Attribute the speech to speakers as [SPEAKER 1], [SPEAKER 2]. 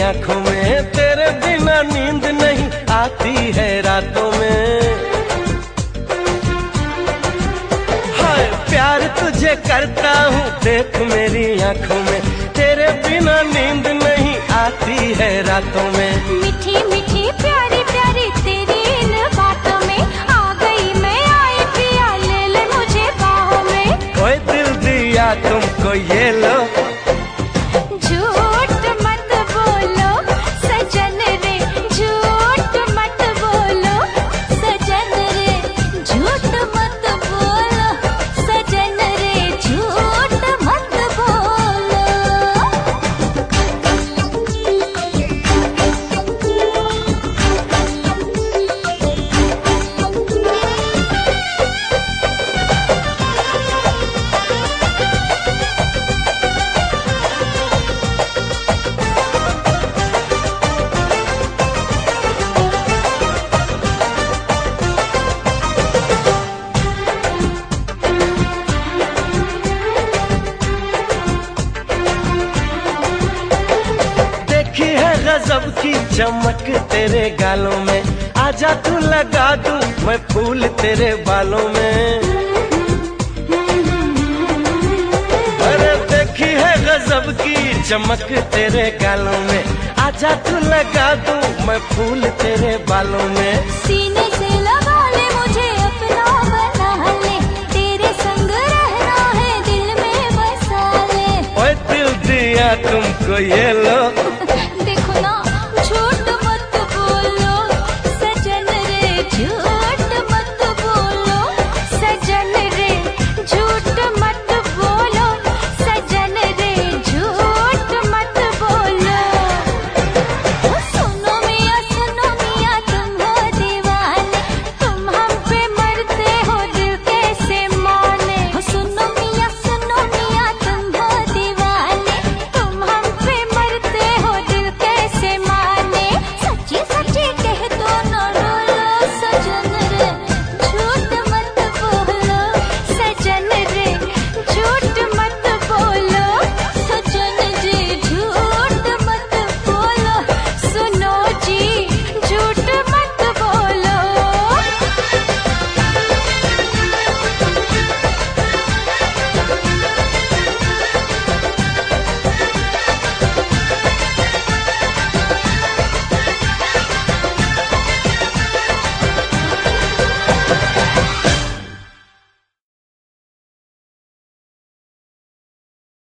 [SPEAKER 1] आंखों में, तेरे बिना नींद नहीं आती है रातों में। हाय प्यार तुझे करता हूँ देख मेरी आंखों में, तेरे बिना नींद नहीं आती है रातों में।
[SPEAKER 2] मीठी मीठी प्यारी प्यारी तेरी इन बातों में आ गई मैं, आई पिया ले ले मुझे बाहों में।
[SPEAKER 1] कोई दिल दिया तुमको ये लो,
[SPEAKER 2] झूठ मत बोलो सजन रे, झूठ मत बोलो सजन रे, झूठ मत बोलो सजन रे, झूठ मत बोलो।
[SPEAKER 1] गजब की चमक तेरे गालों में, आजा तू लगा दूं मैं फूल तेरे बालों में। अरे देखी है गजब की चमक तेरे गालों में, आजा तू लगा दूं मैं फूल तेरे बालों में।
[SPEAKER 2] सीने से लगा ले मुझे अपना बना ले, तेरे संग रहना है दिल में बसा ले।
[SPEAKER 1] ओए दिल दिया तुमको ये